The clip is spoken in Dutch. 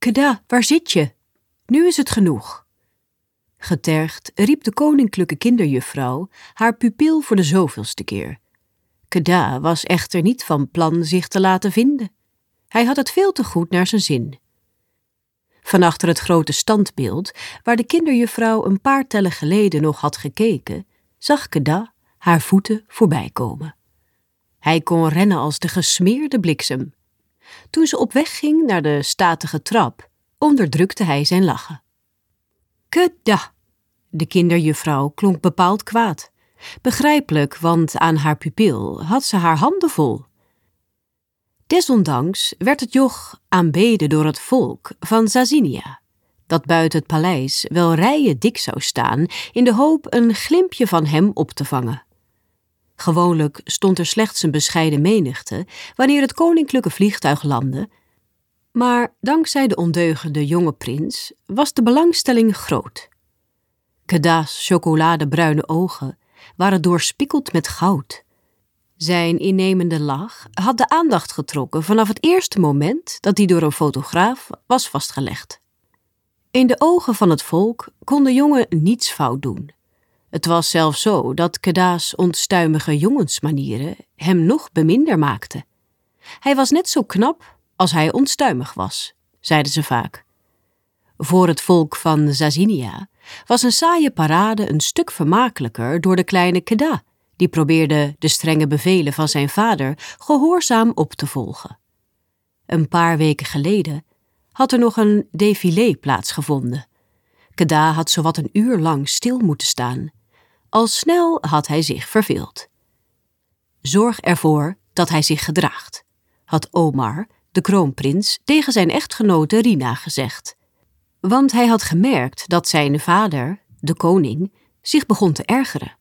Keda, waar zit je? Nu is het genoeg. Getergd riep de koninklijke kinderjuffrouw haar pupil voor de zoveelste keer. Keda was echter niet van plan zich te laten vinden. Hij had het veel te goed naar zijn zin. Van achter het grote standbeeld, waar de kinderjuffrouw een paar tellen geleden nog had gekeken, zag Keda haar voeten voorbij komen. Hij kon rennen als de gesmeerde bliksem. Toen ze op weg ging naar de statige trap, onderdrukte hij zijn lachen. Keda! De kinderjuffrouw klonk bepaald kwaad. Begrijpelijk, want aan haar pupil had ze haar handen vol. Desondanks werd het joch aanbeden door het volk van Zazinia, dat buiten het paleis wel rijen dik zou staan in de hoop een glimpje van hem op te vangen. Gewoonlijk stond er slechts een bescheiden menigte wanneer het koninklijke vliegtuig landde, maar dankzij de ondeugende jonge prins was de belangstelling groot. Keda's chocoladebruine ogen waren doorspikkeld met goud. Zijn innemende lach had de aandacht getrokken vanaf het eerste moment dat die door een fotograaf was vastgelegd. In de ogen van het volk kon de jongen niets fout doen. Het was zelfs zo dat Keda's onstuimige jongensmanieren hem nog beminder maakten. Hij was net zo knap als hij onstuimig was, zeiden ze vaak. Voor het volk van Zazinia was een saaie parade een stuk vermakelijker door de kleine Keda, die probeerde de strenge bevelen van zijn vader gehoorzaam op te volgen. Een paar weken geleden had er nog een défilé plaatsgevonden. Keda had zowat een uur lang stil moeten staan. Al snel had hij zich verveeld. Zorg ervoor dat hij zich gedraagt, had Omar, de kroonprins, tegen zijn echtgenote Rina gezegd. Want hij had gemerkt dat zijn vader, de koning, zich begon te ergeren.